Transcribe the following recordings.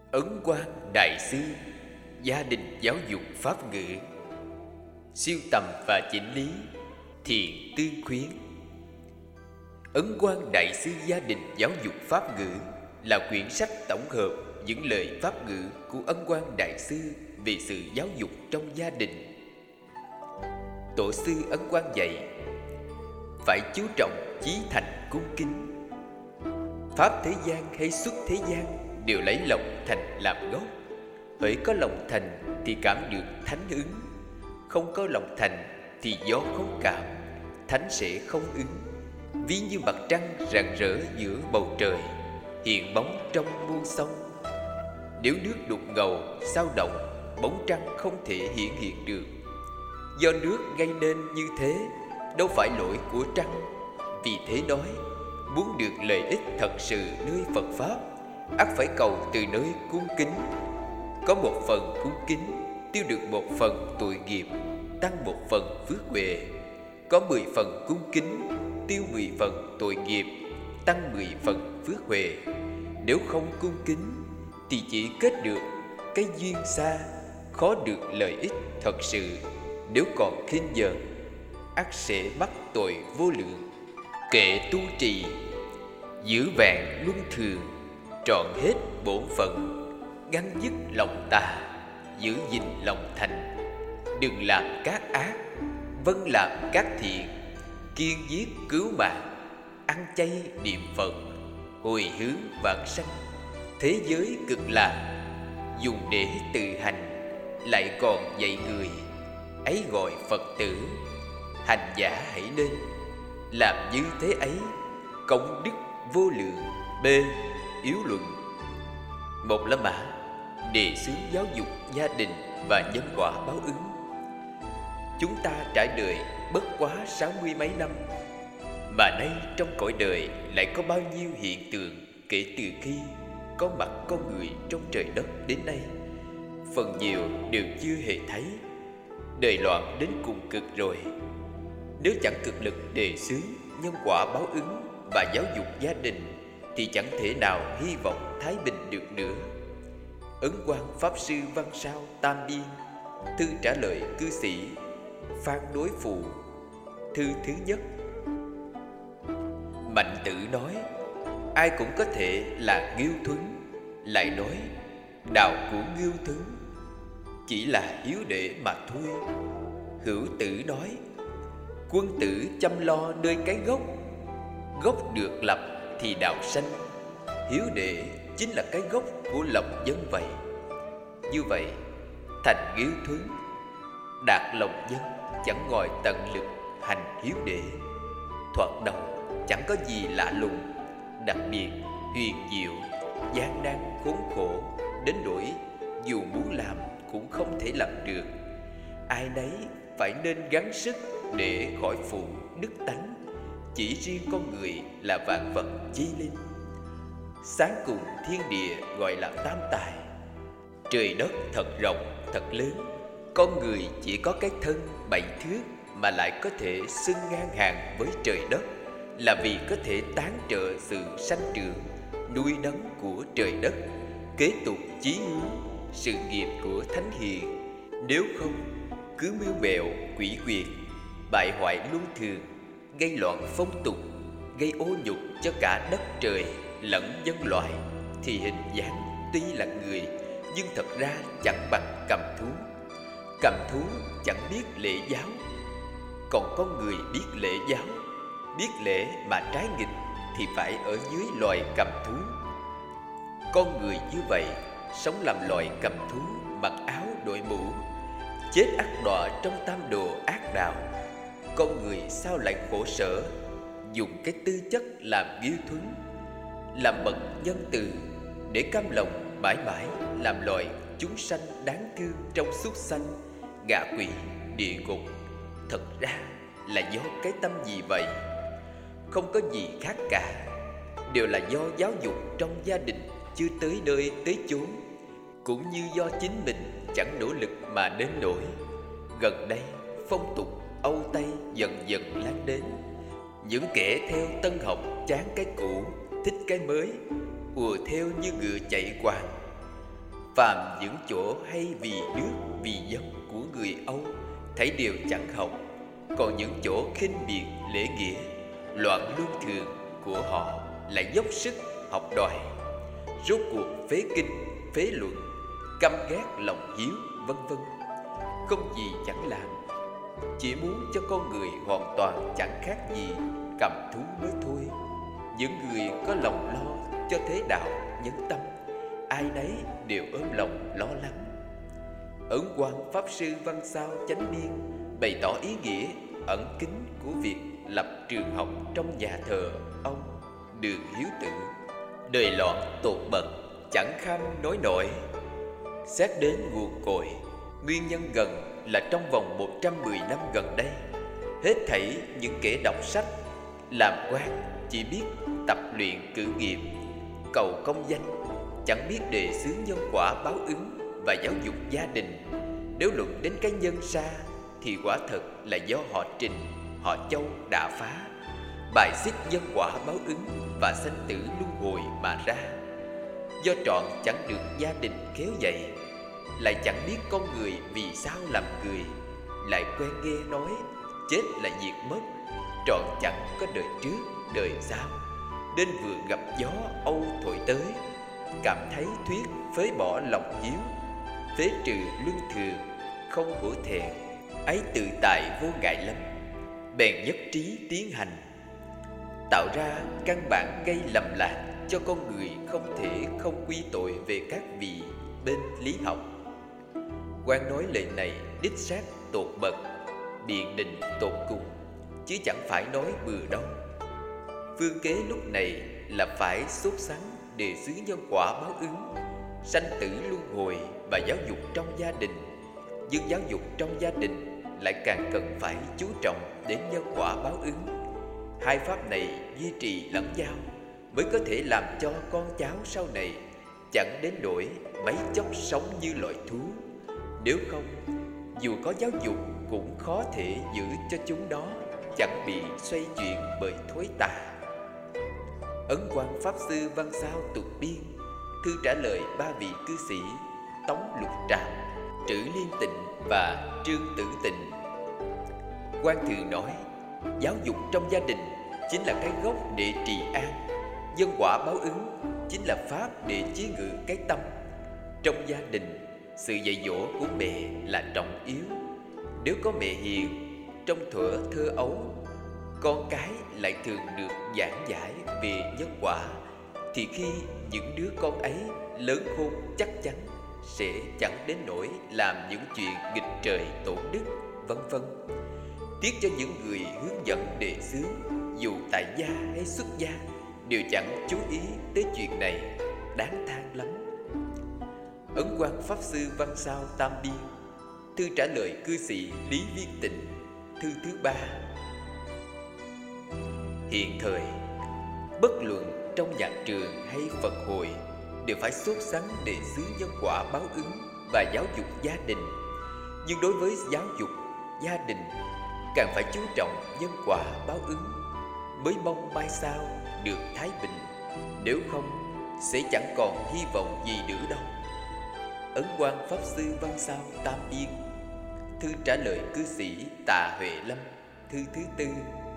Ấn Quang Đại Sư Gia đình giáo dục pháp ngữ. Siêu tầm và chỉnh lý Thiện Tương Khuyến. Ấn Quang Đại Sư Gia đình giáo dục pháp ngữ là quyển sách tổng hợp những lời pháp ngữ của Ấn Quang Đại Sư về sự giáo dục trong gia đình. Tổ sư Ấn Quang dạy phải chú trọng chí thành cung kính. Pháp thế gian hay xuất thế gian đều lấy lòng thành làm gốc. Hễ có lòng thành thì cảm được thánh ứng, không có lòng thành thì do không cảm, thánh sẽ không ứng. Ví như mặt trăng rạng rỡ giữa bầu trời, hiện bóng trong muôn sông. Nếu nước đục ngầu sao động, bóng trăng không thể hiển hiện được. Do nước gây nên như thế, đâu phải lỗi của trăng. Vì thế nói, muốn được lợi ích thật sự nơi Phật Pháp, ắt phải cầu từ nơi cung kính. Có một phần cung kính, tiêu được một phần tội nghiệp, tăng một phần phước huệ. Có 10 phần cung kính, tiêu 10 phần tội nghiệp, tăng 10 phần phước huệ. Nếu không cung kính thì chỉ kết được cái duyên xa, khó được lợi ích thật sự. Nếu còn khinh nhờn, ắt sẽ mắc tội vô lượng. Kệ tu trì, giữ vẹn luân thường, trọn hết bổn phận, ngăn dứt lòng tà, giữ gìn lòng thành. Đừng làm các ác, vâng làm các thiện, kiên giết cứu mạng, ăn chay niệm Phật, hồi hướng vãng sanh. Thế giới cực lạc, dùng để tự hành, lại còn dạy người, ấy gọi Phật tử. Hành giả hãy nên làm như thế ấy, công đức vô lượng. B. Yếu luận. Một là mã đề xướng giáo dục gia đình và nhân quả báo ứng. Chúng ta trải đời bất quá 60 mấy năm, mà nay trong cõi đời lại có bao nhiêu hiện tượng kể từ khi có mặt con người trong trời đất đến nay. Phần nhiều đều chưa hề thấy. Đời loạn đến cùng cực rồi. Nếu chẳng cực lực đề xướng nhân quả báo ứng và giáo dục gia đình thì chẳng thể nào hy vọng thái bình được nữa. Ấn Quang Pháp Sư Văn Sao Tam Biên, thư trả lời cư sĩ Phan Đối Phụ, thư thứ nhất. Mạnh Tử nói, ai cũng có thể là Ngưu Thuấn. Lại nói, đạo của Ngưu Thuấn chỉ là hiếu đệ mà thôi. Hữu Tử nói, quân tử chăm lo nơi cái gốc, gốc được lập thì đạo sanh. Hiếu đệ chính là cái gốc của lòng dân vậy. Như vậy, thành Ngưu Thuấn, đạt lòng dân, chẳng ngòi tận lực hành hiếu đệ. Thoạt đầu chẳng có gì lạ lùng, đặc biệt huyền diệu, gian nan khốn khổ đến nỗi dù muốn làm cũng không thể làm được. Ai nấy phải nên gắng sức để khỏi phụ đức tánh. Chỉ riêng con người là vạn vật chi linh. Sáng cùng thiên địa gọi là tam tài. Trời đất thật rộng, thật lớn. Con người chỉ có cái thân 7 thước mà lại có thể xưng ngang hàng với trời đất, là vì có thể tán trợ sự sanh trưởng, nuôi nấng của trời đất, kế tục chí hướng, sự nghiệp của thánh hiền. Nếu không, cứ mưu mẹo, quỷ quyệt, bại hoại luân thường, gây loạn phong tục, gây ô nhục cho cả đất trời lẫn nhân loại, thì hình dáng tuy là người nhưng thật ra chẳng bằng cầm thú. Cầm thú chẳng biết lễ giáo, còn con người biết lễ giáo. Biết lễ mà trái nghịch thì phải ở dưới loài cầm thú. Con người như vậy sống làm loài cầm thú, mặc áo đội mũ, chết ắt đọa trong tam đồ ác đạo. Con người sao lại khổ sở, dùng cái tư chất làm Ngưu Thuấn, làm bậc nhân từ, để cam lòng mãi mãi làm loài chúng sanh đáng thương trong súc sanh, ngạ quỷ, địa ngục. Thật ra là do cái tâm gì vậy? Không có gì khác cả. Đều là do giáo dục trong gia đình chưa tới nơi tới chốn, cũng như do chính mình chẳng nỗ lực mà đến nổi. Gần đây phong tục Âu Tây dần dần lan đến. Những kẻ theo tân học chán cái cũ, thích cái mới, ùa theo như ngựa chạy quàng. phàm những chỗ hay vì nước vì dân của người Âu thấy đều chẳng học, còn những chỗ khinh biệt lễ nghĩa, loạn luân thường của họ lại dốc sức học đòi. Rốt cuộc phế kinh, phế luận, căm ghét lòng hiếu, vân vân, không gì chẳng làm, chỉ muốn cho con người hoàn toàn chẳng khác gì cầm thú mới thôi. Những người có lòng lo cho thế đạo nhân tâm, ai nấy đều ôm lòng lo lắng. Ấn Quang Pháp Sư Văn Sao Chánh Niên bày tỏ ý nghĩa ẩn kín của việc lập trường học trong nhà thờ ông Đường Hiếu Tử. Đời loạn tột bậc, chẳng kham nói nổi. Xét đến nguồn cội, nguyên nhân gần là trong vòng 110 năm gần đây, hết thảy những kẻ đọc sách, làm quan chỉ biết tập luyện cử nghiệm, cầu công danh, chẳng biết đề xướng nhân quả báo ứng và giáo dục gia đình. Nếu luận đến cái nhân xa thì quả thật là do họ Trình, họ Châu đã phá, bài xích nhân quả báo ứng và sanh tử luân hồi mà ra. Do trọn chẳng được gia đình khéo dạy, lại chẳng biết con người vì sao làm người, lại quen nghe nói chết là diệt mất, trọn chẳng có đời trước đời sau, nên vừa gặp gió Âu thổi tới, cảm thấy thuyết phế bỏ lòng hiếu, phế trừ luân thường, không hổ thẹn, ấy tự tại vô ngại lắm, bèn nhất trí tiến hành, tạo ra căn bản gây lầm lạc cho con người không thể không quy tội về các vị bên lý học. Quan nói lời này đích xác tột bậc, biện định tột cùng, chứ chẳng phải nói bừa đâu. Phương kế lúc này là phải sốt sắng đề xướng nhân quả báo ứng, sanh tử luân hồi và giáo dục trong gia đình. Nhưng giáo dục trong gia đình lại càng cần phải chú trọng đến nhân quả báo ứng. Hai pháp này duy trì lẫn nhau mới có thể làm cho con cháu sau này chẳng đến nỗi mấy chốc sống như loài thú. Nếu không, dù có giáo dục cũng khó thể giữ cho chúng nó chẳng bị xoay chuyển bởi thối tà. Ấn Quang Pháp Sư Văn Sao tục biên thư trả lời ba vị cư sĩ Tống Lục Tràm, Trữ Liên Tịnh và Trương Tử Tịnh. Quan thường nói, giáo dục trong gia đình chính là cái gốc để trị an, nhân quả báo ứng chính là pháp để chế ngự cái tâm. Trong gia đình, sự dạy dỗ của mẹ là trọng yếu. Nếu có mẹ hiền, trong thuở thơ ấu, con cái lại thường được giảng giải về nhân quả, thì khi những đứa con ấy lớn khôn chắc chắn sẽ chẳng đến nỗi làm những chuyện nghịch trời tổn đức, vân vân. Tiếc cho những người hướng dẫn đề xướng, dù tại gia hay xuất gia, đều chẳng chú ý tới chuyện này, đáng than lắm. Ấn Quang Pháp Sư Văn Sao Tam Biên, thư trả lời cư sĩ Lý Viên Tịnh, thư thứ 3. Hiện thời, bất luận trong nhạc trường hay Phật hội, đều phải sốt sắng đề xướng nhân quả báo ứng và giáo dục gia đình. Nhưng đối với giáo dục gia đình, càng phải chú trọng nhân quả báo ứng, mới mong mai sau được thái bình. Nếu không, sẽ chẳng còn hy vọng gì nữa đâu. Ấn Quang Pháp Sư Văn Sao Tam Biên, thư trả lời cư sĩ Tạ Huệ Lâm, thư thứ 4.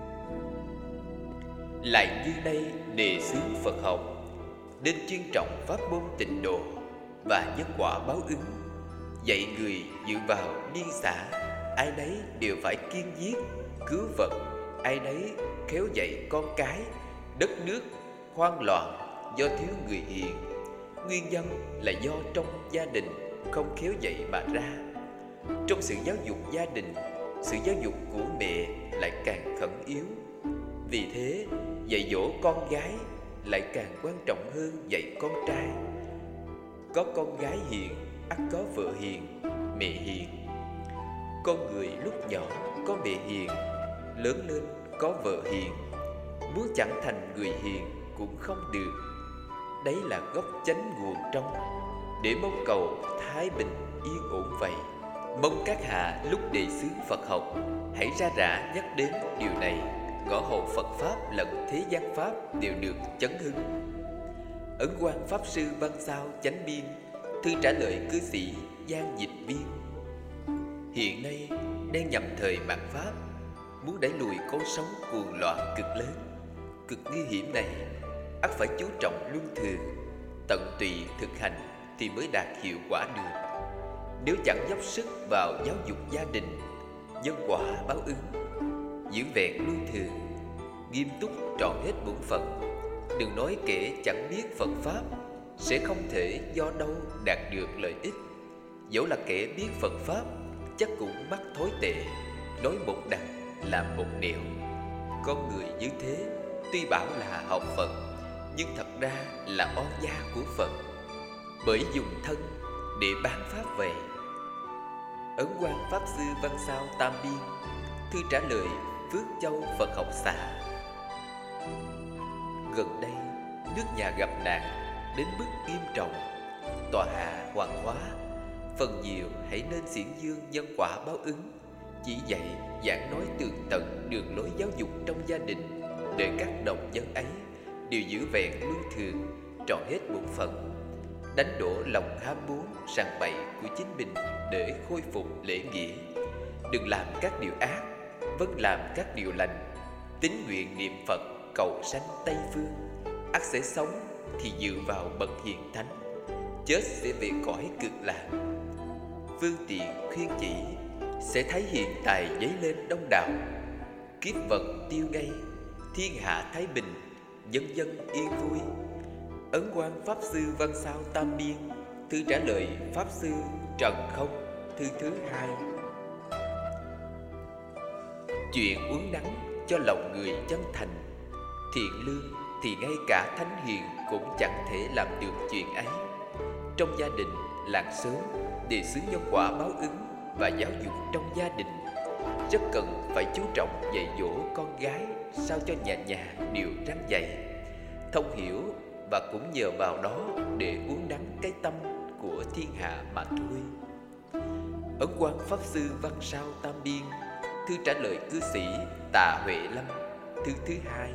Lại như đây đề xướng Phật học, nên chuyên trọng pháp môn tịnh độ và nhân quả báo ứng, dạy người dựa vào niên xả, ai nấy đều phải kiên giết cứu vật, ai nấy khéo dạy con cái. Đất nước hoang loạn do thiếu người hiền, nguyên nhân là do trong gia đình không khéo dạy mà ra. Trong sự giáo dục gia đình, sự giáo dục của mẹ lại càng khẩn yếu. Vì thế, dạy dỗ con gái lại càng quan trọng hơn dạy con trai. Có con gái hiền, ắt có vợ hiền, mẹ hiền. Con người lúc nhỏ có mẹ hiền, lớn lên có vợ hiền, muốn chẳng thành người hiền cũng không được. Đấy là gốc chánh nguồn trong, để mong cầu thái bình yên ổn vậy. Mong các hạ lúc đề xướng Phật học, hãy ra rã nhắc đến điều này, ngõ hầu Phật Pháp lẫn thế gian Pháp đều được chấn hưng. Ấn Quang Pháp Sư Văn Sao Chánh Biên, Thư trả lời cư sĩ Giang Dịch Viên. Hiện nay đang nhằm thời mạt Pháp, muốn đẩy lùi con sóng cuồng loạn cực lớn, cực nguy hiểm này, ắt phải chú trọng luân thường, tận tụy thực hành thì mới đạt hiệu quả được. Nếu chẳng dốc sức vào giáo dục gia đình, nhân quả báo ứng, giữ vẹn luân thường, nghiêm túc trọn hết bổn phận, đừng nói kẻ chẳng biết Phật Pháp sẽ không thể do đâu đạt được lợi ích. Dẫu là kẻ biết Phật Pháp, chắc cũng mắc thói tệ, nói một đằng làm một nẻo. Con người như thế tuy bảo là học Phật, nhưng thật ra là oan gia của Phật, bởi dùng thân để bán Pháp về. Ấn Quang Pháp Sư Văn Sao Tam Biên. Thư trả lời Phước Châu Phật học xã. Gần đây nước nhà gặp nạn đến mức nghiêm trọng, tòa hạ hoàng hóa, phần nhiều hãy nên xiển dương nhân quả báo ứng, chỉ dạy giảng nói tường tận đường lối giáo dục trong gia đình, để các đồng dân ấy đều giữ vẹn luân thường, trọn hết bổn phận, đánh đổ lòng ham muốn sằng bậy của chính mình để khôi phục lễ nghĩa. Đừng làm các điều ác, vâng làm các điều lành, tín nguyện niệm Phật cầu sanh Tây Phương, ắt sẽ sống thì dựa vào bậc hiền thánh, chết sẽ về cõi cực lạc. Phương tiện khuyên chỉ sẽ thấy hiện tài dấy lên đông đảo, kiếp vận tiêu ngay, thiên hạ thái bình, nhân dân yên vui. Ấn Quang Pháp Sư Văn Sao Tam Biên. Thư trả lời Pháp Sư Trần Không. Thư thứ 2. Chuyện uống nắng cho lòng người chân thành, thiện lương thì ngay cả thánh hiền cũng chẳng thể làm được chuyện ấy. Trong gia đình, làng xóm để xứ nhân quả báo ứng và giáo dục trong gia đình, rất cần phải chú trọng dạy dỗ con gái sao cho nhà nhà đều răn dạy, thông hiểu, và cũng nhờ vào đó để uốn nắn cái tâm của thiên hạ mà thôi. Ấn Quang Pháp Sư Văn Sao Tam Biên. Thư trả lời cư sĩ Tạ Huệ Lâm. Thư thứ 2.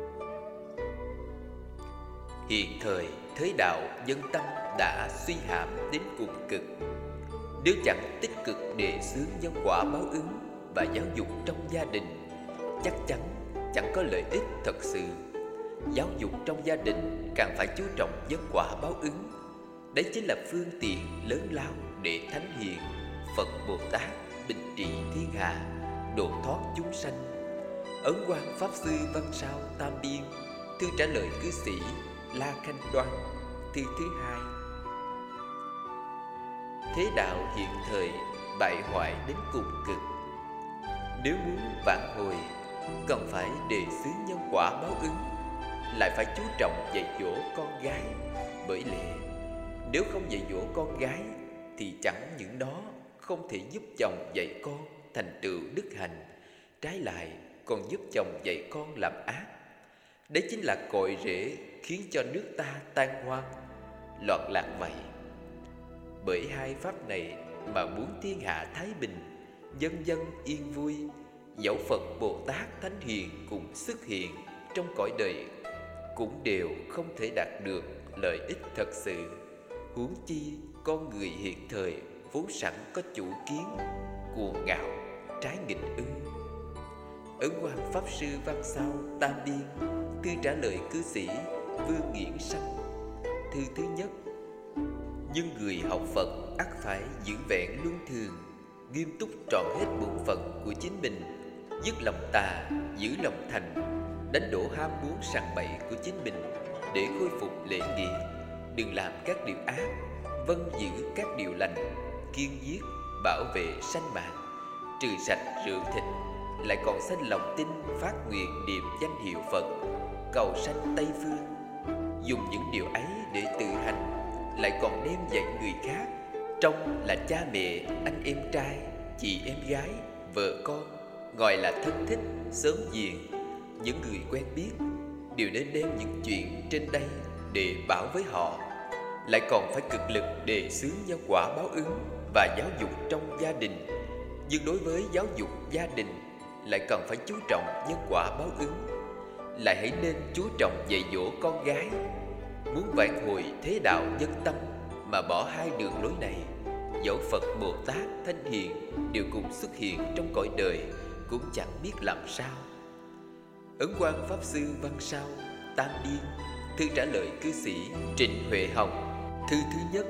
Hiện thời thế đạo nhân tâm đã suy hãm đến cùng cực. Nếu chẳng tích cực đề xướng nhân quả báo ứng và giáo dục trong gia đình, chắc chắn chẳng có lợi ích thật sự. Giáo dục trong gia đình càng phải chú trọng nhân quả báo ứng. Đấy chính là phương tiện lớn lao để thánh hiền, Phật Bồ Tát bình trị thiên hạ, độ thoát chúng sanh. Ấn Quang Pháp Sư Văn Sao Tam Biên. Thư trả lời cư sĩ La Khanh Đoan. Thư thứ 2. Thế đạo hiện thời bại hoại đến cùng cực. Nếu muốn vãn hồi, cần phải đề xướng nhân quả báo ứng, lại phải chú trọng dạy dỗ con gái. Bởi lẽ nếu không dạy dỗ con gái thì chẳng những đó không thể giúp chồng dạy con thành tựu đức hạnh, trái lại còn giúp chồng dạy con làm ác. Đấy chính là cội rễ khiến cho nước ta tan hoang, loạn lạc vậy. Bởi hai pháp này mà muốn thiên hạ thái bình, nhân dân yên vui, dẫu Phật Bồ Tát Thánh Hiền cùng xuất hiện trong cõi đời, cũng đều không thể đạt được lợi ích thật sự. Huống chi con người hiện thời vốn sẵn có chủ kiến, cuồng ngạo, trái nghịch ư. Ấn Quang Pháp Sư Văn Sao Tam Biên. Thư trả lời cư sĩ Vương Nghiễn Sanh. Thư thứ nhất. Nhưng người học Phật ắt phải giữ vẹn luân thường, nghiêm túc trọn hết bổn phận của chính mình, dứt lòng tà, giữ lòng thành, đánh đổ ham muốn sằng bậy của chính mình để khôi phục lễ nghĩa. Đừng làm các điều ác, vâng giữ các điều lành, kiêng giết, bảo vệ sanh mạng, trừ sạch rượu thịt, lại còn sanh lòng tin phát nguyện niệm danh hiệu Phật, cầu sanh Tây Phương. Dùng những điều ấy để tự hành, lại còn đem dạy người khác, trong là cha mẹ, anh em trai, chị em gái, vợ con, gọi là thân thích, xóm giềng, những người quen biết, đều nên đem những chuyện trên đây để bảo với họ. Lại còn phải cực lực đề xướng nhân quả báo ứng và giáo dục trong gia đình. Nhưng đối với giáo dục gia đình, lại cần phải chú trọng nhân quả báo ứng. Lại hãy nên chú trọng dạy dỗ con gái. Muốn vãn hồi thế đạo nhân tâm, mà bỏ hai đường lối này, dẫu Phật Bồ Tát Thanh Hiền đều cùng xuất hiện trong cõi đời cũng chẳng biết làm sao. Ấn Quang Pháp Sư văn sao Tam Điên, thư trả lời cư sĩ Trịnh Huệ Hồng, thư thứ nhất.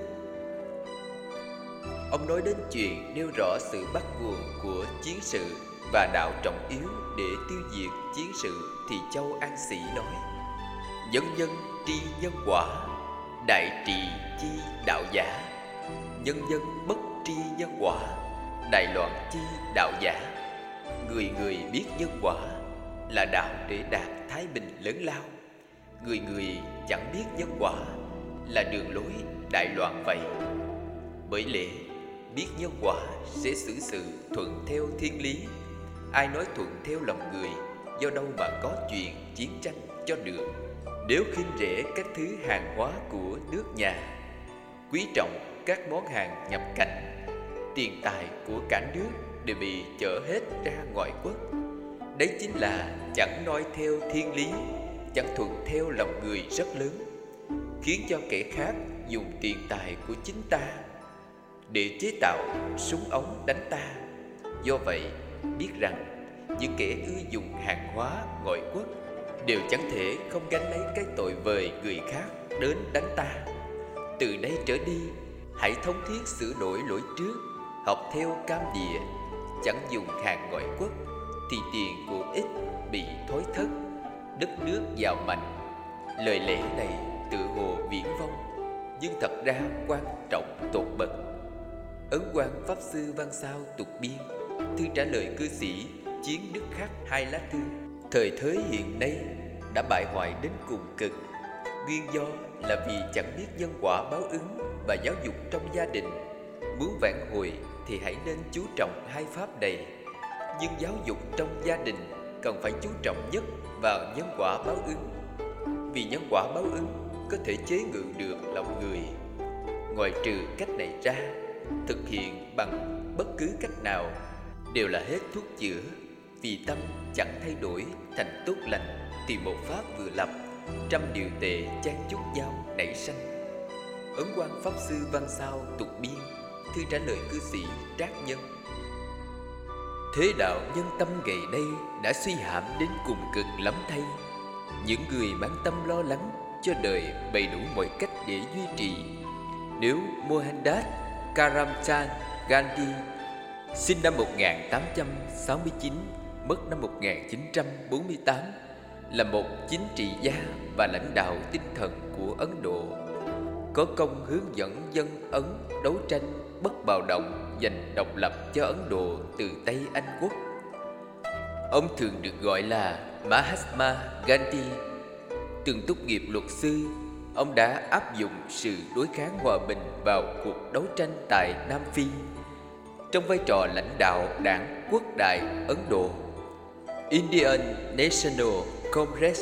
Ông nói đến chuyện nêu rõ sự bắt nguồn của chiến sự và đạo trọng yếu để tiêu diệt chiến sự, thì Châu An Sĩ nói: nhân nhân tri nhân quả, đại trì chi đạo giả. Nhân nhân bất tri nhân quả, đại loạn chi đạo giả. Người người biết nhân quả là đạo để đạt thái bình lớn lao. Người người chẳng biết nhân quả là đường lối đại loạn vậy. Bởi lẽ biết nhân quả sẽ xử sự thuận theo thiên lý. Ai nói thuận theo lòng người, do đâu mà có chuyện chiến tranh cho được. Nếu khinh rẻ các thứ hàng hóa của nước nhà, quý trọng các món hàng nhập cảnh, tiền tài của cả nước đều bị chở hết ra ngoại quốc, đấy chính là chẳng noi theo thiên lý, chẳng thuận theo lòng người rất lớn, khiến cho kẻ khác dùng tiền tài của chính ta để chế tạo súng ống đánh ta. Do vậy, biết rằng những kẻ ưa dùng hàng hóa ngoại quốc đều chẳng thể không gánh lấy cái tội vời người khác đến đánh ta. Từ đây trở đi, hãy thống thiết sửa đổi lỗi trước, học theo Cam Địa, chẳng dùng hàng ngoại quốc thì tiền của ít bị thối thất, đất nước giàu mạnh. Lời lẽ này tự hồ viển vông, nhưng thật ra quan trọng tột bậc. Ấn Quang Pháp Sư văn sao tục biên, thư trả lời cư sĩ Chiến Đức Khắc, 2 lá thư. Thời thới hiện nay đã bại hoại đến cùng cực. Nguyên do là vì chẳng biết nhân quả báo ứng và giáo dục trong gia đình. Muốn vãn hồi thì hãy nên chú trọng hai pháp này. Nhưng giáo dục trong gia đình cần phải chú trọng nhất vào nhân quả báo ứng, vì nhân quả báo ứng có thể chế ngự được lòng người. Ngoài trừ cách này ra, thực hiện bằng bất cứ cách nào đều là hết thuốc chữa. Vì tâm chẳng thay đổi thành tốt lành thì một pháp vừa lập, trăm điều tệ chan chúc nhau nảy sanh. Ấn Quang Pháp Sư văn sao tục biên, thư trả lời cư sĩ Trác Nhân. Thế đạo nhân tâm ngày nay đã suy hãm đến cùng cực lắm thay. Những người mang tâm lo lắng cho đời bày đủ mọi cách để duy trì. Nếu Mohandas Karamchand Gandhi, sinh năm 1869, mất năm 1948, là một chính trị gia và lãnh đạo tinh thần của Ấn Độ, có công hướng dẫn dân Ấn đấu tranh bất bạo động giành độc lập cho Ấn Độ từ Tây Anh Quốc. Ông thường được gọi là Mahatma Gandhi. Từng tốt nghiệp luật sư, ông đã áp dụng sự đối kháng hòa bình vào cuộc đấu tranh tại Nam Phi trong vai trò lãnh đạo đảng Quốc đại Ấn Độ, Indian National Congress.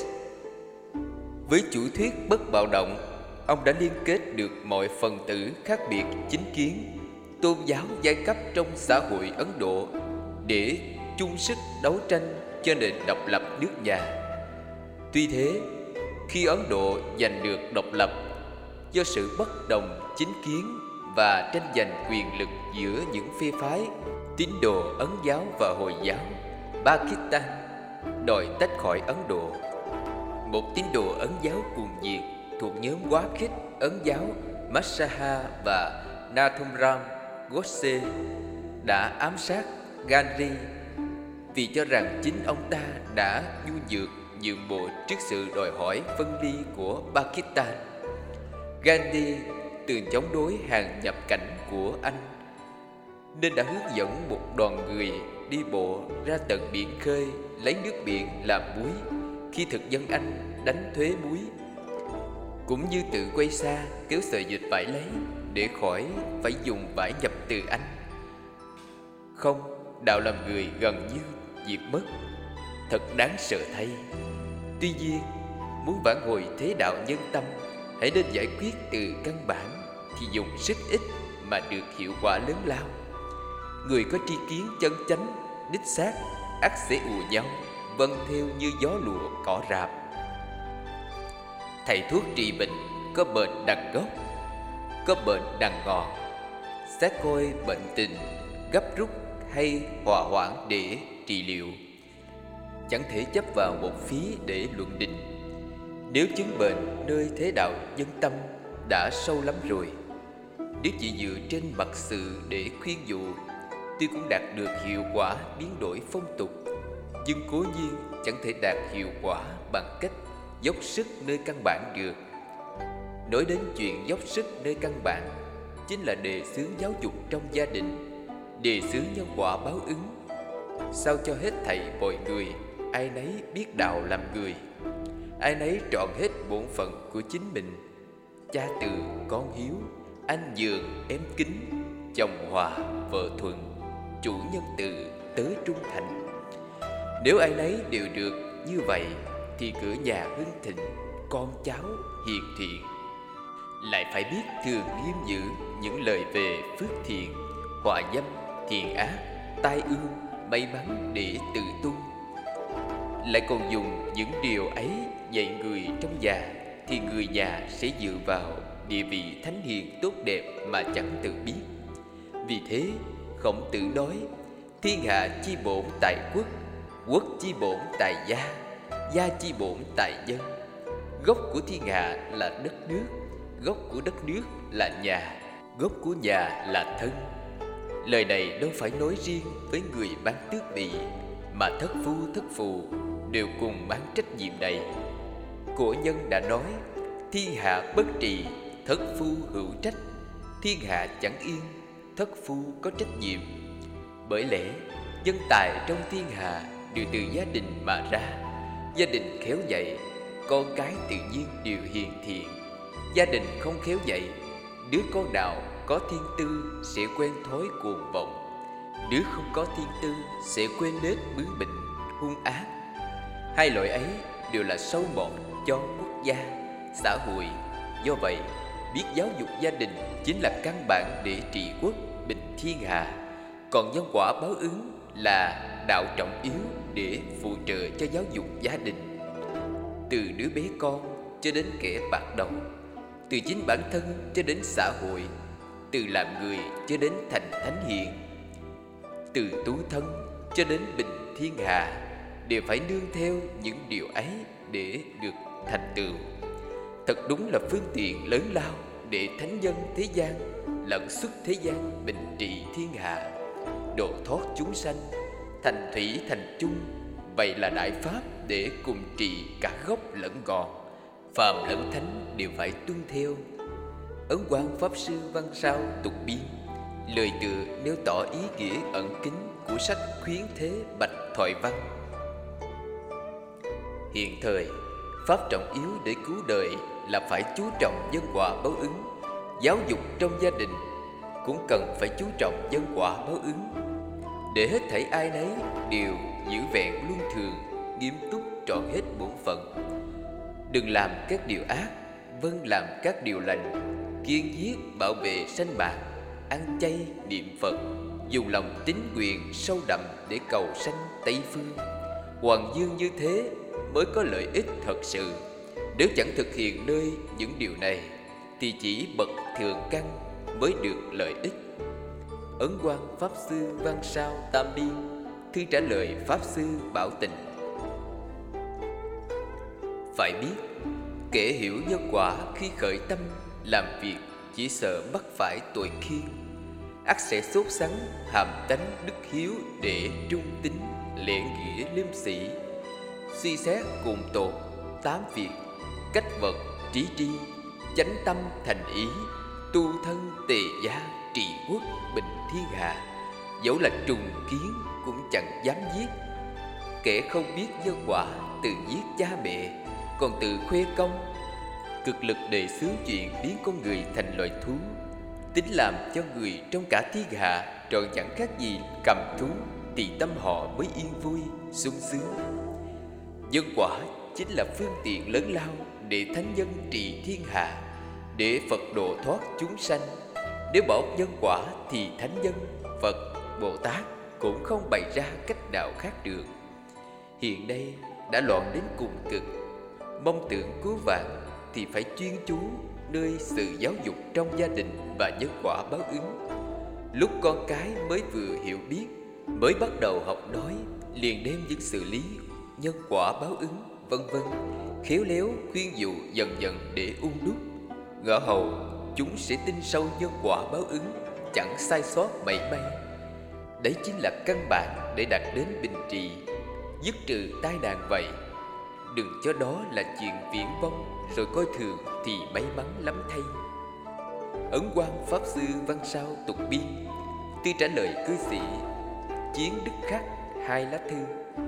Với chủ thuyết bất bạo động, ông đã liên kết được mọi phần tử khác biệt chính kiến, tôn giáo, giai cấp trong xã hội Ấn Độ để chung sức đấu tranh cho nền độc lập nước nhà. Tuy thế, khi Ấn Độ giành được độc lập, do sự bất đồng chính kiến và tranh giành quyền lực giữa những phe phái tín đồ Ấn giáo và Hồi giáo, Pakistan đòi tách khỏi Ấn Độ. Một tín đồ Ấn giáo cuồng nhiệt thuộc nhóm quá khích Ấn giáo Masaha và Nathuram Godse đã ám sát Gandhi vì cho rằng chính ông ta đã nhu nhược nhượng bộ trước sự đòi hỏi phân ly của Pakistan. Gandhi từng chống đối hàng nhập cảnh của Anh nên đã hướng dẫn một đoàn người đi bộ ra tận biển khơi lấy nước biển làm muối khi thực dân Anh đánh thuế muối, cũng như tự quay xa kéo sợi dịch vải lấy để khỏi phải dùng vải nhập từ Anh. Không, đạo làm người gần như diệt mất, thật đáng sợ thay. Tuy nhiên, muốn vãn hồi thế đạo nhân tâm, hãy nên giải quyết từ căn bản thì dùng sức ít mà được hiệu quả lớn lao. Người có tri kiến chân chánh, đích xác, ắt sẽ ùa nhau, vâng theo như gió lùa cỏ rạp. Thầy thuốc trị bệnh có bệnh đằng gốc, có bệnh đằng ngọn, xét coi bệnh tình gấp rút hay hòa hoãn để trị liệu. Chẳng thể chấp vào một phía để luận định. Nếu chứng bệnh nơi thế đạo nhân tâm đã sâu lắm rồi, nếu chỉ dựa trên mặt sự để khuyên dụ, tuy cũng đạt được hiệu quả biến đổi phong tục, nhưng cố nhiên chẳng thể đạt hiệu quả bằng cách dốc sức nơi căn bản được. Nói đến chuyện dốc sức nơi căn bản, chính là đề xướng giáo dục trong gia đình, đề xướng nhân quả báo ứng, sao cho hết thảy mọi người ai nấy biết đạo làm người, ai nấy trọn hết bổn phận của chính mình. Cha từ con hiếu, anh nhường em kính, chồng hòa vợ thuận, chủ nhân từ tớ trung thành. Nếu ai nấy đều được như vậy thì cửa nhà hưng thịnh, con cháu hiền thiện. Lại phải biết thường nghiêm giữ những lời về phước thiện, họa dâm, thiện ác, tai ương, may mắn để tự tung. Lại còn dùng những điều ấy dạy người trong nhà, thì người nhà sẽ dựa vào địa vị thánh hiền tốt đẹp mà chẳng tự biết. Vì thế Khổng Tử nói: thiên hạ chi bổn tại quốc, quốc chi bổn tại gia, gia chi bổn tại dân. Gốc của thiên hạ là đất nước, gốc của đất nước là nhà, gốc của nhà là thân. Lời này đâu phải nói riêng với người bán tước vị, mà thất phù đều cùng bán trách nhiệm này. Cổ nhân đã nói: thiên hạ bất trị, thất phu hữu trách. Thiên hạ chẳng yên, thất phu có trách nhiệm. Bởi lẽ nhân tài trong thiên hạ đều từ gia đình mà ra. Gia đình khéo dạy, con cái tự nhiên đều hiền thiện. Gia đình không khéo dạy, đứa con nào có thiên tư sẽ quen thói cuồng vọng, đứa không có thiên tư sẽ quen nết bướng bỉnh, hung ác. Hai loại ấy đều là sâu mọt cho quốc gia, xã hội. Do vậy, biết giáo dục gia đình chính là căn bản để trị quốc, bình thiên hạ. Còn nhân quả báo ứng là đạo trọng yếu để phụ trợ cho giáo dục gia đình. Từ đứa bé con cho đến kẻ bạc đầu, từ chính bản thân cho đến xã hội, từ làm người cho đến thành thánh hiền, từ tú thân cho đến bình thiên hạ, đều phải nương theo những điều ấy để được thành tựu. Thật đúng là phương tiện lớn lao để thánh nhân thế gian lẫn xuất thế gian bình trị thiên hạ, độ thoát chúng sanh, thành thủy thành chung. Vậy là đại pháp để cùng trị cả gốc lẫn ngọn, phàm lẫn thánh đều phải tuân theo. Ấn Quang Pháp Sư Văn Sao tục biên, lời tựa nêu tỏ ý nghĩa ẩn kín của sách Khuyến Thế Bạch Thoại Văn. Hiện thời, pháp trọng yếu để cứu đời là phải chú trọng nhân quả báo ứng. Giáo dục trong gia đình cũng cần phải chú trọng nhân quả báo ứng, để hết thảy ai nấy đều giữ vẹn luân thường, nghiêm túc trọn hết bổn phận. Đừng làm các điều ác, vâng làm các điều lành, kiên giết bảo vệ sanh mạng, ăn chay niệm Phật, dùng lòng tín nguyện sâu đậm để cầu sanh Tây phương. Hoàng dương như thế mới có lợi ích thật sự. Nếu chẳng thực hiện nơi những điều này thì chỉ bậc thượng căn mới được lợi ích. Ấn Quang Pháp Sư Văn Sao Tam Biên, thư trả lời Pháp Sư Bảo Tịnh. Phải biết, kẻ hiểu nhân quả khi khởi tâm làm việc chỉ sợ mắc phải tội khiên, ắt sẽ sốt sắng hàm tánh đức hiếu để trung tín lễ nghĩa liêm sĩ, suy xét cùng tột 8 việc: cách vật trí tri, chánh tâm thành ý, tu thân tề gia, trị quốc bình thiên hạ. Dẫu là trùng kiến cũng chẳng dám giết. Kẻ không biết nhân quả tự giết cha mẹ, còn tự khoe công, cực lực đề xướng chuyện biến con người thành loài thú, tính làm cho người trong cả thiên hạ trọn chẳng khác gì cầm thú, thì tâm họ mới yên vui sung sướng. Nhân quả chính là phương tiện lớn lao để thánh nhân trị thiên hạ, để Phật độ thoát chúng sanh. Nếu bỏ nhân quả thì thánh nhân, Phật, Bồ Tát cũng không bày ra cách nào khác được. Hiện nay đã loạn đến cùng cực, mong tưởng cứu vãn thì phải chuyên chú nơi sự giáo dục trong gia đình và nhân quả báo ứng. Lúc con cái mới vừa hiểu biết, mới bắt đầu học nói, liền đem những xử lý nhân quả báo ứng vân vân khéo léo khuyên dụ dần dần để đúc. Ngỡ hầu chúng sẽ tin sâu nhân quả báo ứng, chẳng sai sót mảy may. Đấy chính là căn bản để đạt đến bình trị, dứt trừ tai nạn vậy. Đừng cho đó là chuyện viển vông rồi coi thường thì may mắn lắm thay. Ấn Quang Pháp Sư văn sao tục biên, thư trả lời cư sĩ Chiến Đức Khắc, 2 lá thư.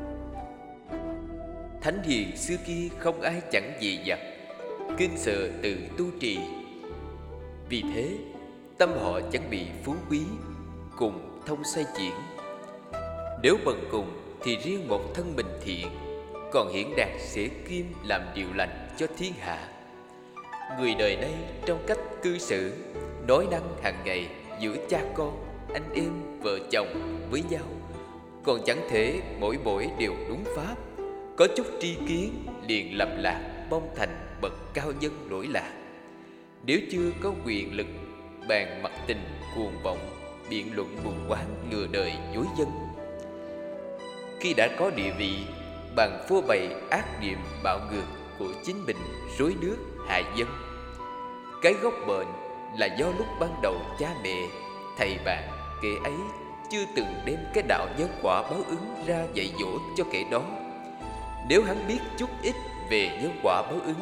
Thánh hiền xưa kia không ai chẳng dè dặt, kinh sợ tự tu trì. Vì thế tâm họ chẳng bị phú quý cùng thông xoay chuyển. Nếu bần cùng thì riêng một thân mình thiện, còn hiển đạt sẽ kim làm điều lành cho thiên hạ. Người đời nay trong cách cư xử, nói năng hàng ngày giữa cha con, anh em, vợ chồng với nhau, còn chẳng thể mỗi đều đúng pháp. Có chút tri kiến liền lầm lạc, mong thành bậc cao nhân lỗi lạc. Nếu chưa có quyền lực, bàn mặc tình cuồng vọng, biện luận mù quáng lừa đời dối dân. Khi đã có địa vị, bằng phô bày ác niệm bạo ngược của chính mình, rối nước hại dân. Cái gốc bệnh là do lúc ban đầu cha mẹ, thầy bạn, kẻ ấy chưa từng đem cái đạo nhân quả báo ứng ra dạy dỗ cho kẻ đó. Nếu hắn biết chút ít về nhân quả báo ứng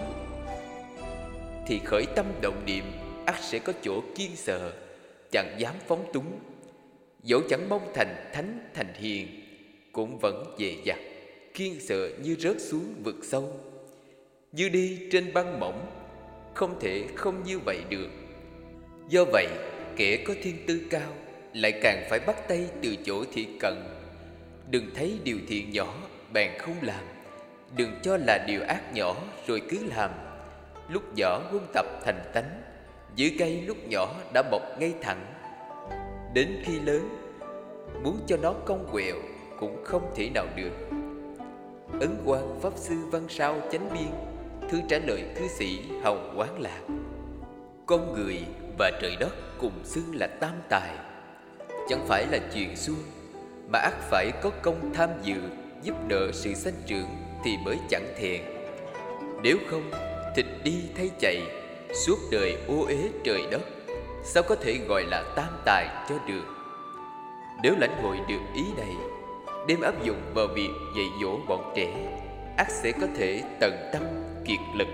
thì khởi tâm động niệm ắt sẽ có chỗ kiên sợ, chẳng dám phóng túng. Dẫu chẳng mong thành thánh thành hiền, cũng vẫn dè dặt kiên sợ như rớt xuống vực sâu, như đi trên băng mỏng, không thể không như vậy được. Do vậy, kẻ có thiên tư cao lại càng phải bắt tay từ chỗ thiện cận. Đừng thấy điều thiện nhỏ bèn không làm, đừng cho là điều ác nhỏ rồi cứ làm. Lúc nhỏ huân tập thành tánh, giữ cây lúc nhỏ đã mọc ngay thẳng. Đến khi lớn, muốn cho nó cong quẹo cũng không thể nào được. Ấn Quang Pháp Sư văn sao chánh biên, thư trả lời cư sĩ Hồng Quán Lạc. Con người và trời đất cùng xưng là tam tài, chẳng phải là chuyện suông, mà ắt phải có công tham dự giúp đỡ sự sanh trưởng thì mới chẳng thẹn. Nếu không, thịt đi thay chạy, suốt đời ô uế trời đất, sao có thể gọi là tam tài cho được. Nếu lãnh hội được ý này, đem áp dụng vào việc dạy dỗ bọn trẻ, ắt sẽ có thể tận tâm kiệt lực.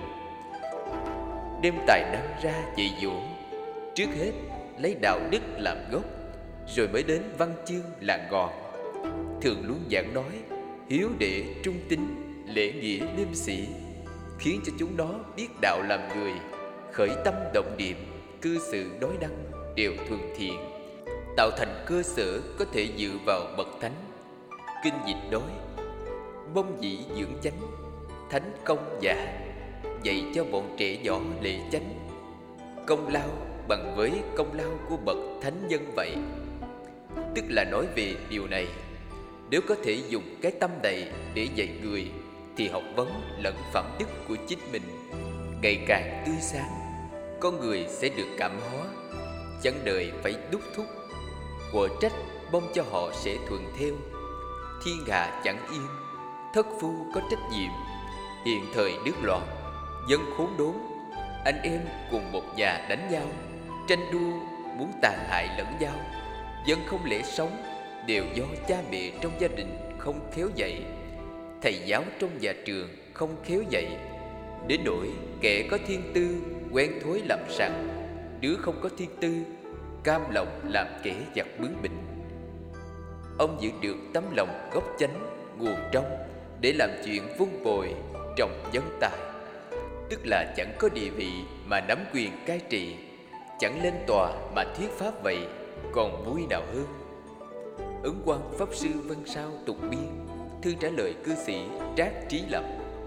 Đem tài năng ra dạy dỗ, trước hết lấy đạo đức làm gốc, rồi mới đến văn chương là ngọn. Thường luôn giảng nói hiếu đệ trung tín, lễ nghĩa liêm sĩ, khiến cho chúng nó biết đạo làm người, khởi tâm động niệm, cư xử nói năng đều thuần thiện, tạo thành cơ sở có thể dựa vào bậc thánh. Kinh dịch nói: mong dĩ dưỡng chánh, thánh công dạ, dạy cho bọn trẻ nhỏ lễ chánh. Công lao bằng với công lao của bậc thánh nhân vậy. Tức là nói về điều này, nếu có thể dùng cái tâm này để dạy người, thì học vấn lẫn phẩm đức của chính mình ngày càng tươi sáng, con người sẽ được cảm hóa, chẳng đời phải đúc thúc, quở trách mong cho họ sẽ thuận theo. Thiên hạ chẳng yên, thất phu có trách nhiệm. Hiện thời nước loạn, dân khốn đốn, anh em cùng một nhà đánh nhau, tranh đua muốn tàn hại lẫn nhau. Dân không lẽ sống đều do cha mẹ trong gia đình không khéo dạy, thầy giáo trong nhà trường không khéo dạy, đến nỗi kẻ có thiên tư quen thói làm sằng, đứa không có thiên tư cam lòng làm kẻ giặc bướng bỉnh. Ông giữ được tấm lòng gốc chánh nguồn trong để làm chuyện vun bồi trồng nhân tài, tức là chẳng có địa vị mà nắm quyền cai trị, chẳng lên tòa mà thuyết pháp vậy, còn vui nào hơn. Ấn Quang Pháp Sư văn sao tục biên, thư trả lời cư sĩ Trác Trí Lập.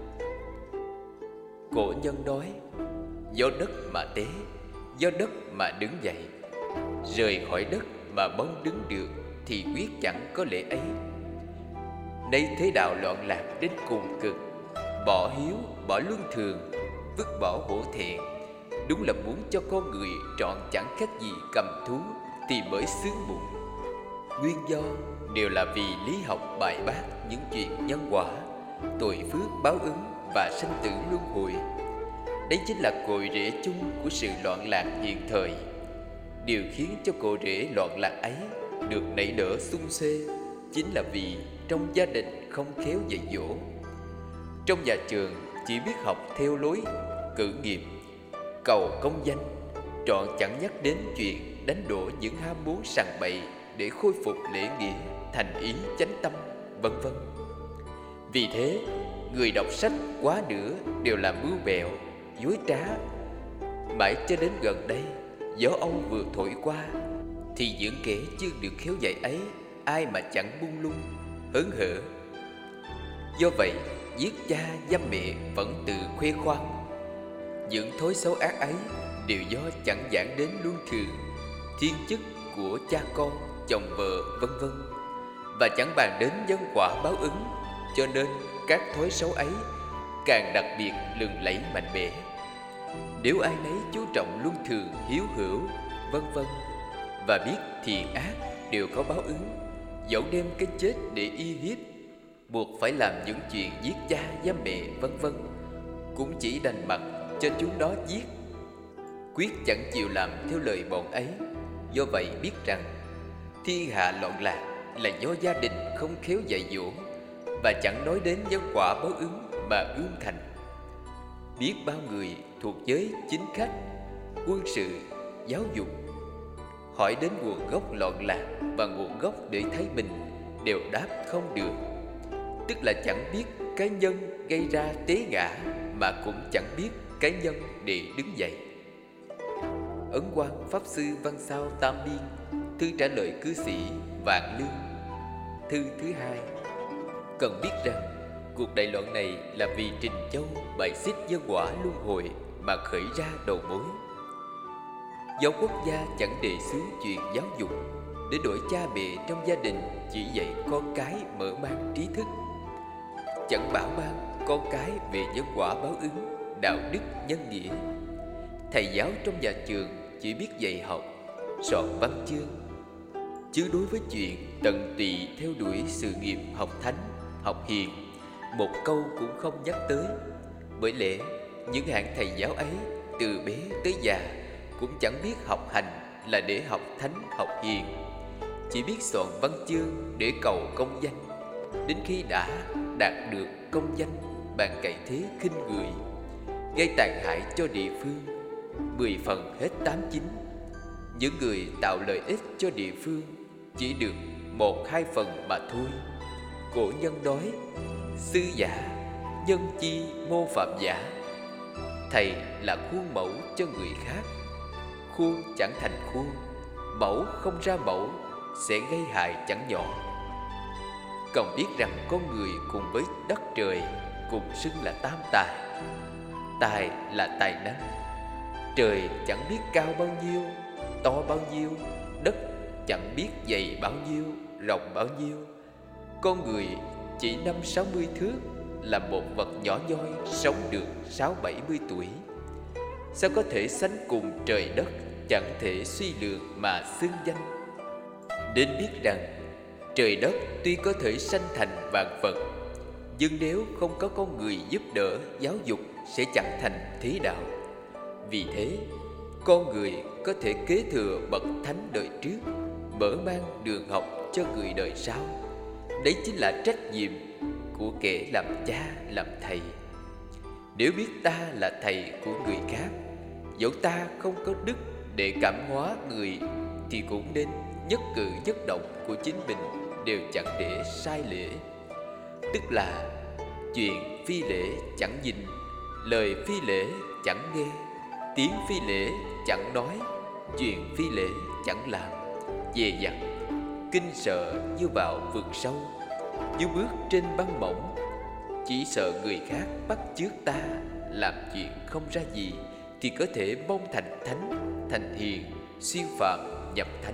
Cổ nhân nói: do đất mà té, do đất mà đứng dậy. Rời khỏi đất mà mong đứng được thì quyết chẳng có lẽ ấy. Nay thế đạo loạn lạc đến cùng cực, bỏ hiếu, bỏ luân thường, vứt bỏ hổ thẹn, đúng là muốn cho con người trọn chẳng khác gì cầm thú thì mới sướng bụng. Nguyên do đều là vì lý học bài bác những chuyện nhân quả, tội phước báo ứng và sanh tử luân hồi. Đấy chính là cội rễ chung của sự loạn lạc hiện thời. Điều khiến cho cội rễ loạn lạc ấy được nảy nở sum xuê chính là vì trong gia đình không khéo dạy dỗ. Trong nhà trường chỉ biết học theo lối cử nghiệm, cầu công danh, trọn chẳng nhắc đến chuyện đánh đổ những ham muốn sằng bậy để khôi phục lễ nghĩa, thành ý, chánh tâm, vân vân. Vì thế, người đọc sách quá nữa đều là mưu mẹo, dối trá. Mãi cho đến gần đây, gió Âu vừa thổi qua, thì những kẻ chưa được khéo dạy ấy ai mà chẳng bung lung, hớn hở. Do vậy, giết cha giam mẹ vẫn tự khoe khoang. Những thói xấu ác ấy đều do chẳng giảng đến luân thường, thiên chức của cha con, chồng vợ, vân vân, và chẳng bàn đến nhân quả báo ứng. Cho nên các thói xấu ấy càng đặc biệt lừng lẫy mạnh mẽ. Nếu ai nấy chú trọng luân thường, hiếu hữu, vân vân, và biết thiện ác đều có báo ứng, dẫu đem cái chết để y hiếp, buộc phải làm những chuyện giết cha giam mẹ, vân vân, cũng chỉ đành mặc cho chúng nó giết, quyết chẳng chịu làm theo lời bọn ấy. Do vậy biết rằng thiên hạ loạn lạc là do gia đình không khéo dạy dỗ, và chẳng nói đến nhân quả báo ứng mà ương thành. Biết bao người thuộc giới chính khách, quân sự, giáo dục hỏi đến nguồn gốc loạn lạc và nguồn gốc để thấy mình đều đáp không được. Tức là chẳng biết cái nhân gây ra tế ngã, mà cũng chẳng biết cái nhân để đứng dậy. Ấn Quang Pháp Sư Văn Sao Tam Biên, thư trả lời cư sĩ Vạn Lương, thư thứ 2. Cần biết rằng cuộc đại loạn này là vì Trình Châu bài xích nhân quả luân hồi mà khởi ra đầu mối. Do quốc gia chẳng đề xướng chuyện giáo dục, để đổi cha mẹ trong gia đình chỉ dạy con cái mở mang trí thức, chẳng bảo ban con cái về nhân quả báo ứng, đạo đức nhân nghĩa. Thầy giáo trong nhà trường chỉ biết dạy học, soạn văn chương, chứ đối với chuyện tận tụy theo đuổi sự nghiệp học thánh, học hiền, một câu cũng không nhắc tới. Bởi lẽ những hạng thầy giáo ấy từ bé tới già cũng chẳng biết học hành là để học thánh, học hiền, chỉ biết soạn văn chương để cầu công danh. Đến khi đã đạt được công danh, bạn cậy thế khinh người, gây tàn hại cho địa phương, 10 phần hết 8-9. Những người tạo lợi ích cho địa phương chỉ được 1-2 phần mà thôi. Cổ nhân nói: sư giả, nhân chi mô phạm giả. Thầy là khuôn mẫu cho người khác. Khuôn chẳng thành khuôn, mẫu không ra mẫu, sẽ gây hại chẳng nhỏ. Cần biết rằng con người cùng với đất trời cùng xưng là tam tài. Tài là tài năng. Trời chẳng biết cao bao nhiêu, to bao nhiêu, đất chẳng biết dày bao nhiêu, rộng bao nhiêu. Con người chỉ 50-60 thước, là một vật nhỏ nhoi sống được 60-70 tuổi. Sao có thể sánh cùng trời đất, chẳng thể suy lượng mà xưng danh. Nên biết rằng trời đất tuy có thể sanh thành vạn vật, nhưng nếu không có con người giúp đỡ giáo dục sẽ chẳng thành thế đạo. Vì thế, con người có thể kế thừa bậc thánh đời trước, mở mang đường học cho người đời sau. Đấy chính là trách nhiệm của kẻ làm cha, làm thầy. Nếu biết ta là thầy của người khác, dẫu ta không có đức để cảm hóa người, thì cũng nên nhất cử nhất động của chính mình đều chẳng để sai lễ. Tức là chuyện phi lễ chẳng nhìn, lời phi lễ chẳng nghe, tiếng phi lễ chẳng nói, chuyện phi lễ chẳng làm. Dè dặt, kinh sợ như vào vực sâu, như bước trên băng mỏng. Chỉ sợ người khác bắt chước ta làm chuyện không ra gì, thì có thể mong thành thánh, thành hiền, siêu phàm nhập thánh.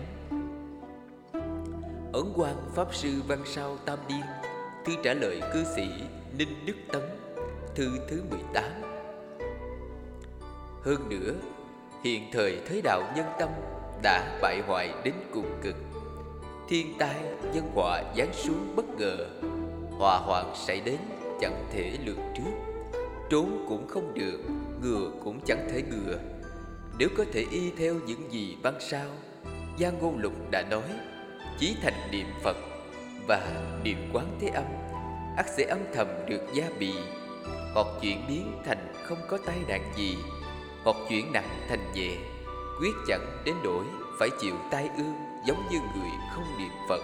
Ấn Quang Pháp Sư Văn Sao Tam Biên, thư trả lời cư sĩ Ninh Đức Tấn, thư thứ 18. Hơn nữa, hiện thời thế đạo nhân tâm đã bại hoại đến cùng cực. Thiên tai nhân họa giáng xuống bất ngờ, họa hoạn xảy đến chẳng thể lường trước. Trốn cũng không được, ngừa cũng chẳng thể ngừa. Nếu có thể y theo những gì văn sao Gia Ngôn Lục đã nói, chí thành niệm Phật và niệm Quán Thế Âm, ắt sẽ âm thầm được gia bị, hoặc chuyển biến thành không có tai nạn gì, hoặc chuyển nặng thành nhẹ, quyết chẳng đến nỗi phải chịu tai ương giống như người không niệm Phật.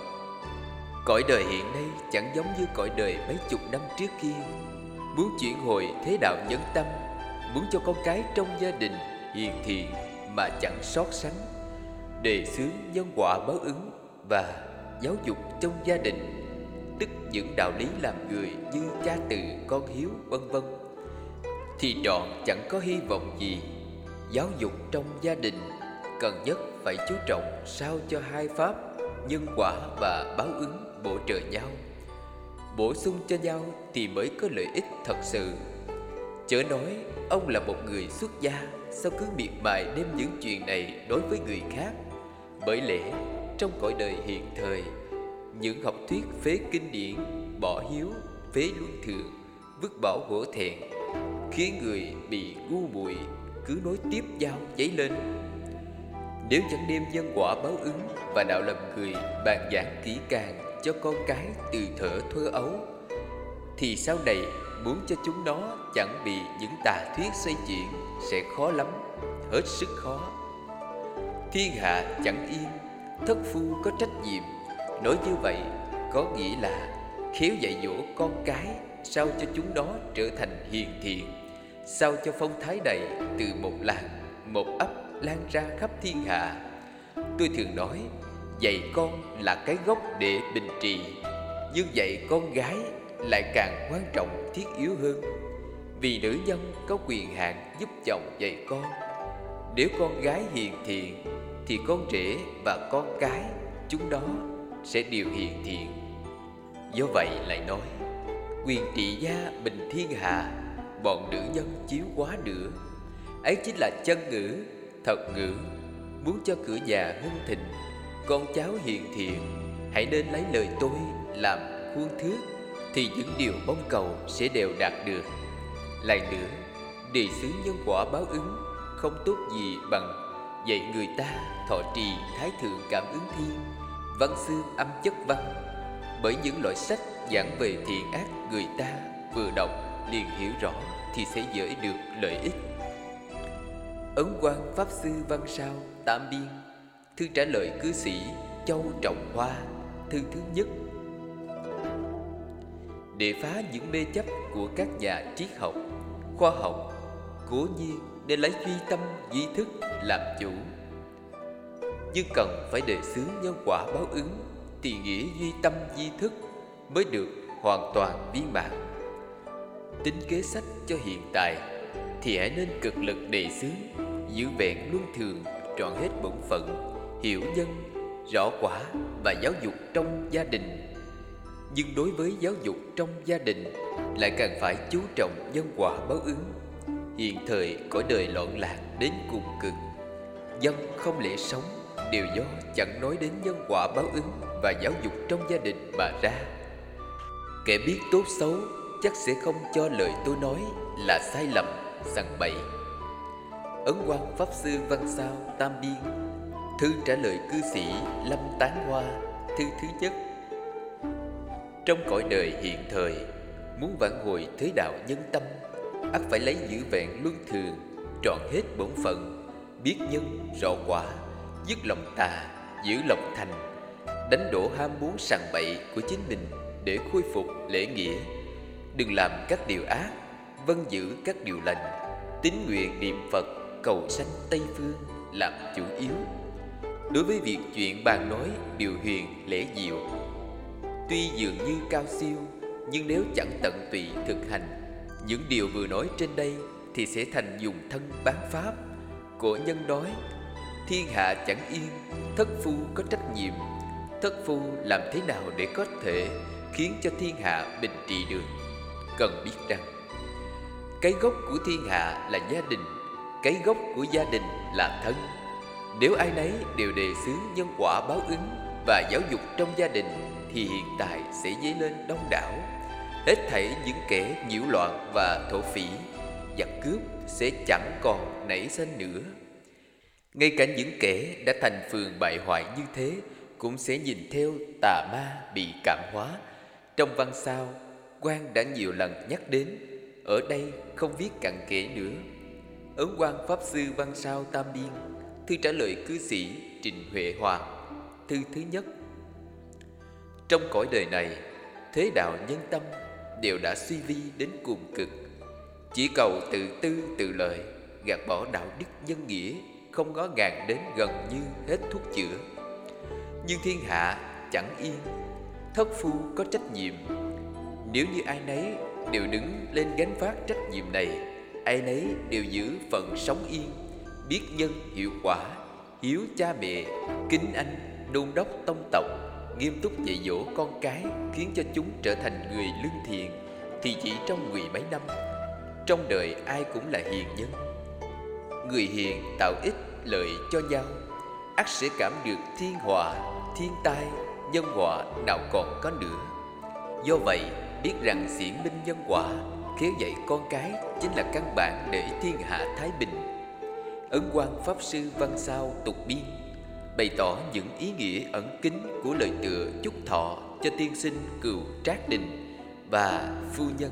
Cõi đời hiện nay chẳng giống như cõi đời mấy chục năm trước kia. Muốn chuyển hồi thế đạo nhân tâm, muốn cho con cái trong gia đình hiền thiện mà chẳng sót sắng, đề xướng nhân quả báo ứng và giáo dục trong gia đình, tức những đạo lý làm người như cha từ con hiếu vân vân, thì trọn chẳng có hy vọng gì. Giáo dục trong gia đình cần nhất phải chú trọng sao cho hai pháp nhân quả và báo ứng bổ trợ nhau, bổ sung cho nhau thì mới có lợi ích thật sự. Chớ nói ông là một người xuất gia, sao cứ miệt mài đem những chuyện này đối với người khác. Bởi lẽ trong cõi đời hiện thời, những học thuyết phế kinh điển, bỏ hiếu, phế luân thường, vứt bỏ hổ thẹn, khiến người bị ngu muội cứ nối tiếp nhau dấy lên. Nếu chẳng đem nhân quả báo ứng và đạo làm người bàn giảng kỹ càng cho con cái từ thuở thơ ấu, thì sau này muốn cho chúng nó chẳng bị những tà thuyết xoay chuyển sẽ khó lắm, hết sức khó. Thiên hạ chẳng yên, thất phu có trách nhiệm. Nói như vậy có nghĩa là khéo dạy dỗ con cái sao cho chúng nó trở thành hiền thiện, sao cho phong thái này từ một làng, một ấp lan ra khắp thiên hạ. Tôi thường nói dạy con là cái gốc để bình trị, nhưng dạy con gái lại càng quan trọng thiết yếu hơn, vì nữ nhân có quyền hạn giúp chồng dạy con. Nếu con gái hiền thiện thì con rể và con cái chúng nó sẽ đều hiền thiện. Do vậy lại nói quyền trị gia bình thiên hạ, bọn nữ nhân chiếu quá nữa. Ấy chính là chân ngữ, thật ngữ. Muốn cho cửa nhà hưng thịnh, con cháu hiền thiện, hãy nên lấy lời tôi làm khuôn thước, thì những điều mong cầu sẽ đều đạt được. Lại nữa, đề xướng nhân quả báo ứng không tốt gì bằng dạy người ta thọ trì Thái Thượng Cảm Ứng Thiên, Văn Xương Âm Chất Văn. Bởi những loại sách giảng về thiện ác, người ta vừa đọc liền hiểu rõ thì sẽ dễ được lợi ích. Ấn Quang Pháp Sư Văn Sao Tam Biên, thư trả lời cư sĩ Châu Trọng Hoa, thư thứ nhất. Để phá những mê chấp của các nhà triết học, khoa học, cố nhiên nên lấy duy tâm duy thức làm chủ, nhưng cần phải đề xướng nhân quả báo ứng thì nghĩa duy tâm duy thức mới được hoàn toàn viên mãn. Tính kế sách cho hiện tại thì hãy nên cực lực đề xướng giữ vẹn luân thường, trọn hết bổn phận, hiểu nhân, rõ quả và giáo dục trong gia đình. Nhưng đối với giáo dục trong gia đình lại càng phải chú trọng nhân quả báo ứng. Hiện thời cõi đời loạn lạc đến cùng cực, dân không lẽ sống đều do chẳng nói đến nhân quả báo ứng và giáo dục trong gia đình mà ra. Kẻ biết tốt xấu chắc sẽ không cho lời tôi nói là sai lầm, sằng bậy. Ấn Quang Pháp Sư Văn Sao Tam Biên, thư trả lời cư sĩ Lâm Tán Hoa, thư thứ nhất. Trong cõi đời hiện thời, muốn vãn hồi thế đạo nhân tâm, ắt phải lấy giữ vẹn luân thường, trọn hết bổn phận, biết nhân rõ quả, dứt lòng tà, giữ lòng thành, đánh đổ ham muốn sằng bậy của chính mình để khôi phục lễ nghĩa. Đừng làm các điều ác, vâng giữ các điều lành, tín nguyện niệm Phật cầu sanh Tây Phương làm chủ yếu. Đối với việc chuyện bàn nói điều huyền lễ diệu, tuy dường như cao siêu, nhưng nếu chẳng tận tụy thực hành những điều vừa nói trên đây thì sẽ thành dùng thân bán pháp. Cổ nhân nói thiên hạ chẳng yên, thất phu có trách nhiệm. Thất phu làm thế nào để có thể khiến cho thiên hạ bình trị được? Cần biết rằng cái gốc của thiên hạ là gia đình, cái gốc của gia đình là thân. Nếu ai nấy đều đề xướng nhân quả báo ứng và giáo dục trong gia đình thì hiện tại sẽ dấy lên đông đảo. Hết thảy những kẻ nhiễu loạn và thổ phỉ, giặc cướp sẽ chẳng còn nảy sinh nữa. Ngay cả những kẻ đã thành phường bại hoại như thế cũng sẽ nhìn theo tà ma bị cảm hóa. Trong văn sao, Quang đã nhiều lần nhắc đến, ở đây không viết cặn kẽ nữa. Ấn Quang Pháp Sư văn sao Tam Biên, thư trả lời cư sĩ Trịnh Huệ Hoàng, thư thứ nhất. Trong cõi đời này, thế đạo nhân tâm đều đã suy vi đến cùng cực. Chỉ cầu tự tư tự lợi, gạt bỏ đạo đức nhân nghĩa, không ngó ngàng đến gần như hết thuốc chữa. Nhưng thiên hạ chẳng yên, thất phu có trách nhiệm. Nếu như ai nấy đều đứng lên gánh vác trách nhiệm này, ai nấy đều giữ phận sống yên, biết nhân hiệu quả, hiếu cha mẹ, kính anh, đôn đốc tông tộc, nghiêm túc dạy dỗ con cái, khiến cho chúng trở thành người lương thiện, thì chỉ trong 10 mấy năm, trong đời ai cũng là hiền nhân. Người hiền tạo ích lợi cho nhau, ắt sẽ cảm được thiên họa, thiên tai, nhân họa nào còn có nữa. Do vậy, biết rằng xiển minh nhân quả, khéo dạy con cái chính là căn bản để thiên hạ thái bình. Ấn Quang Pháp Sư văn sao tục biên bày tỏ những ý nghĩa ẩn kín của lời tựa chúc thọ cho tiên sinh Cừu Trác Đình và phu nhân.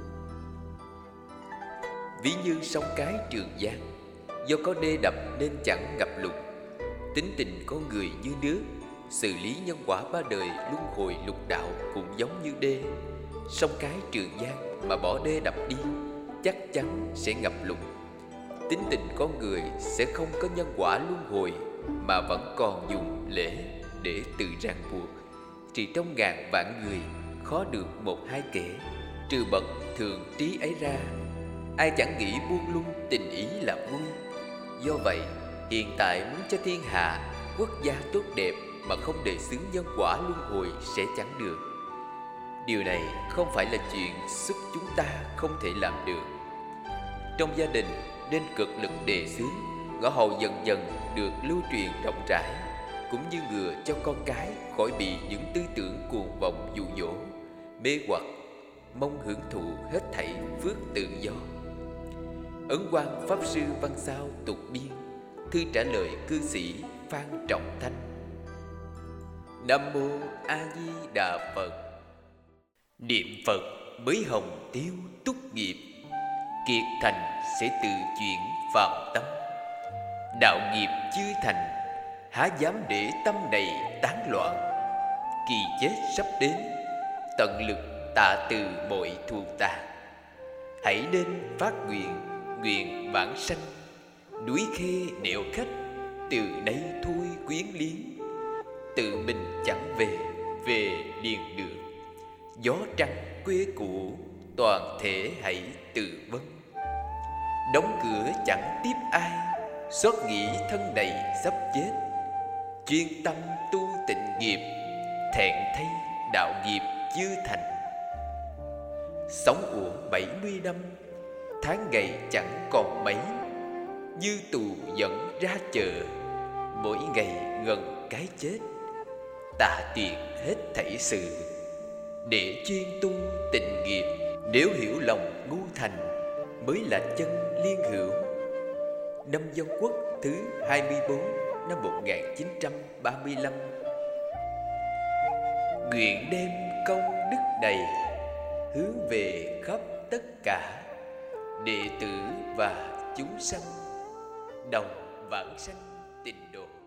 Ví như sông cái Trường Giang, do có đê đập nên chẳng ngập lụt. Tính tình con người như nước, xử lý nhân quả ba đời luân hồi lục đạo cũng giống như đê. Sông cái Trường Giang mà bỏ đê đập đi, chắc chắn sẽ ngập lụt. Tính tình con người sẽ không có nhân quả luân hồi, mà vẫn còn dùng lễ để tự ràng buộc. Chỉ trong ngàn vạn người, khó được một hai kẻ trừ bậc thường trí ấy ra. Ai chẳng nghĩ buông lung tình ý là vui. Do vậy, hiện tại muốn cho thiên hạ quốc gia tốt đẹp mà không đề xướng nhân quả luân hồi sẽ chẳng được. Điều này không phải là chuyện sức chúng ta không thể làm được. Trong gia đình nên cực lực đề xướng, ngõ hầu dần dần được lưu truyền rộng rãi, cũng như ngừa cho con cái khỏi bị những tư tưởng cuồng vọng dụ dỗ, mê hoặc, mong hưởng thụ hết thảy phước tự do. Ấn Quang Pháp Sư văn sao tục biên, thư trả lời cư sĩ Phan Trọng Thanh. Nam mô A Di Đà Phật. Niệm Phật mới hồng tiêu túc nghiệp, kiệt thành sẽ tự chuyển vào tâm. Đạo nghiệp chưa thành, há dám để tâm này tán loạn. Kỳ chết sắp đến, tận lực tạ từ mọi thuộc tà. Hãy nên phát nguyện, nguyện vãng sanh, núi Khê nẻo khách, từ đây thôi quyến liếng. Tự mình chẳng về, về liền được. Gió trăng quê cũ, toàn thể hãy tự vấn. Đóng cửa chẳng tiếp ai, xót nghĩ thân này sắp chết. Chuyên tâm tu tịnh nghiệp, thẹn thay đạo nghiệp chưa thành. Sống uổng 70 năm, tháng ngày chẳng còn mấy. Như tù dẫn ra chợ, mỗi ngày gần cái chết. Tạ tuyệt hết thảy sự, để chuyên tu tịnh nghiệp. Nếu hiểu lòng ngu thành, mới là chân liên hữu. Năm Dân Quốc thứ 24 năm 1935. Nguyện đem công đức này hướng về khắp tất cả đệ tử và chúng sanh, đồng vãng sanh tịnh độ.